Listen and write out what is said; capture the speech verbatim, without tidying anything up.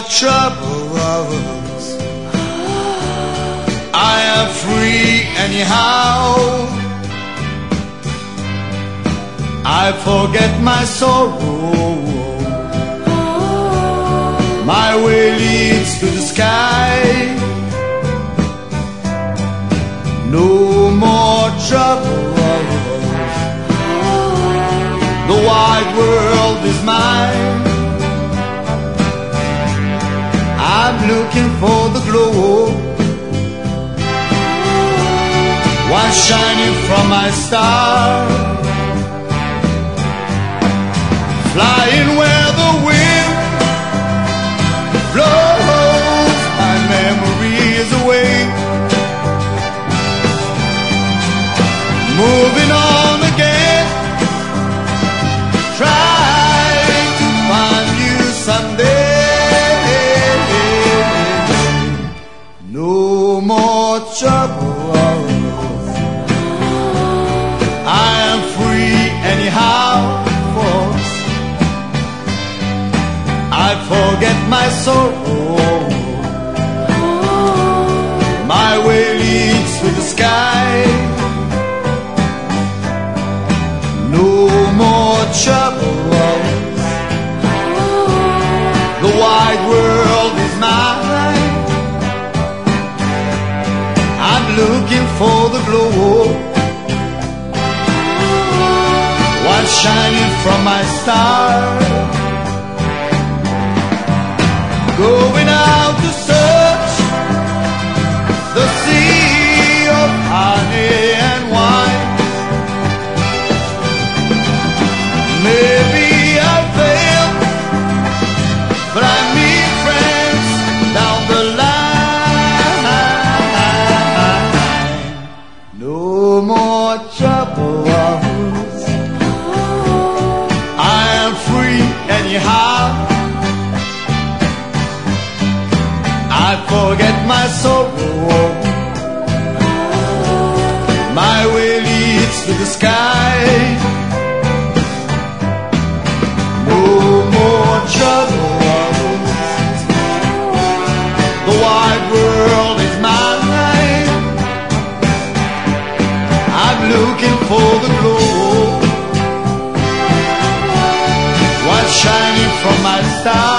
troubles. I am free anyhow. I forget my sorrow. My way leads to the sky. No more troubles. The wide world is mine. I'm looking for the glow, one shining from my star, flying where the wind blows my memories away, moving on again, trying to find you someday. No more troubles. I am free anyhow, folks. I forget my sorrow. My way leads to the sky. No more troubles. The wide world is mine. Looking for the glow, one shining from my star, going out to search the sea of honey and wine. Maybe I failed, but I meet friends down the line. No more troubles. I am free anyhow. I forget my sorrow. My way leads to the sky. No more troubles. The wide world is mine. Looking for the glow, what's shining from my star.